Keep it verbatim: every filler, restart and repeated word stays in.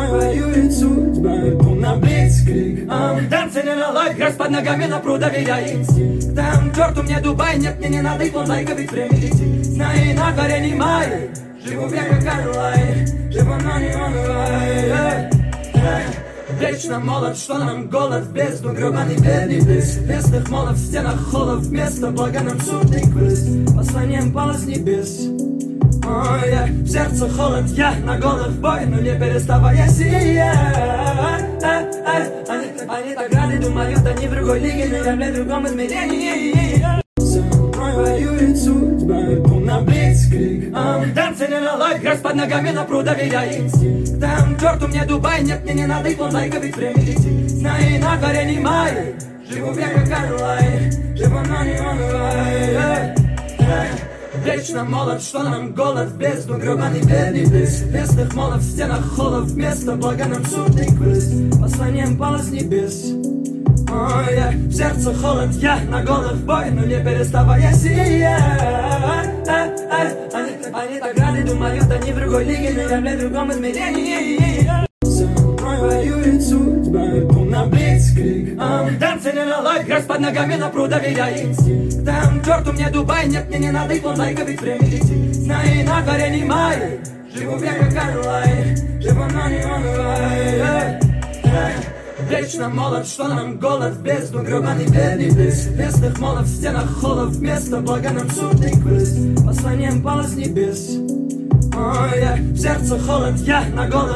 мной воюет судьба, на блицкриг. Танцы не на лайк, грязь под ногами, но пруд доверяй инстинктам. К черту мне Дубай, нет, мне не надо и клондайка, ведь время летит. Знай, на горе не май, живу век как Карлай, живу, но не унывай. Вечно молод, что нам голод в бездну, гробаный бедный близ. Местных молов, в стенах холлов, вместо блага нам судный квиз. Посланием пала с небес. Ой, я, в сердце холод, я на голых бой, но не переставая сиять. Они, они так рады, думают, они в другой лиге, но я, блядь, в другом измерении. Со мной воюет судьба, на блицкриг. Танцы не на лайк, грязь под ногами, но пруд доверяй инстинктам. К черту мне Дубай, нет, мне не надо и клондайка, ведь время летит. Знай, на горе не май, живу век как Карлай, живу, но не унывай. Вечно молод, что нам голод в бездну, гробаный бедный близ. Местных молов, в стенах холлов, вместо блага нам судный квиз. Посланием пала с небес. Ой, я, в сердце холод, я на голых бой, но не переставая сиять. Они, они так рады, думают, они в другой лиге, но я, блядь, в другом измерении. Со мной воюет судьба, на блицкриг. Танцы не на лайк, грязь под ногами, но пруд доверяй инстинктам. К черту мне Дубай, нет, мне не надо и клондайка, ведь время летит. Знай, на горе не май, живу век как Карлай, живу, но не унывай. Вечно молод, что нам голод в бездну, гробаный бедный близ. Местных молов, в стенах холлов, вместо блага нам судный квиз. Посланием пала с небес. Ой, я, в сердце холод, я на голод.